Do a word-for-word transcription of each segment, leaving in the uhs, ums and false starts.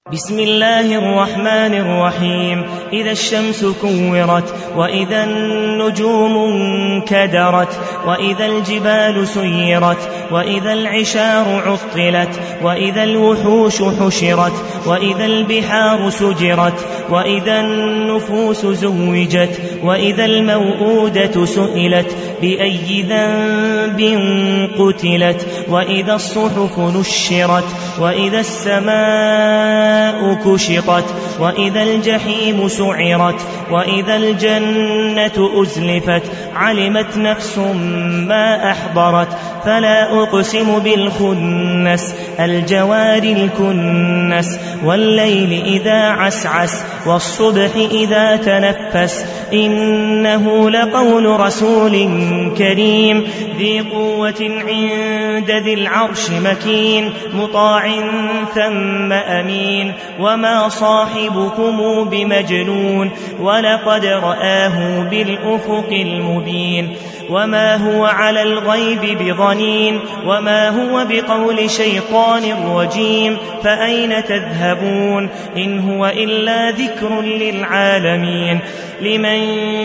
بسم الله الرحمن الرحيم. إذا الشمس كورت وإذا النجوم انكدرت وإذا الجبال سيرت وإذا العشار عطلت وإذا الوحوش حشرت وإذا البحار سجرت وإذا النفوس زوجت وإذا الموءودة سئلت بأي ذنب قتلت وإذا الصحف نشرت وإذا السماء كشطت وإذا الجحيم سعرت وإذا الجنة أزلفت علمت نفس ما أحضرت فلا أقسم بالخنس الجوار الكنس والليل إذا عسعس والصبح إذا تنفس إنه لقول رسول كريم ذي قوة عند ذي العرش مكين مطاع ثم أمين وما صاحبكم بمجنون ولقد رآه بالأفق المبين وما هو على الغيب بضنين وما هو بقول شيطان رجيم فأين تذهبون إن هو إلا ذكر للعالمين لمن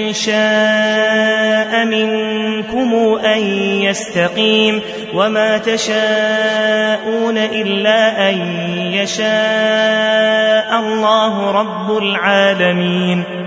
شاء منكم أن يستقيم وما تشاءون إلا أن يشاء الله رب العالمين.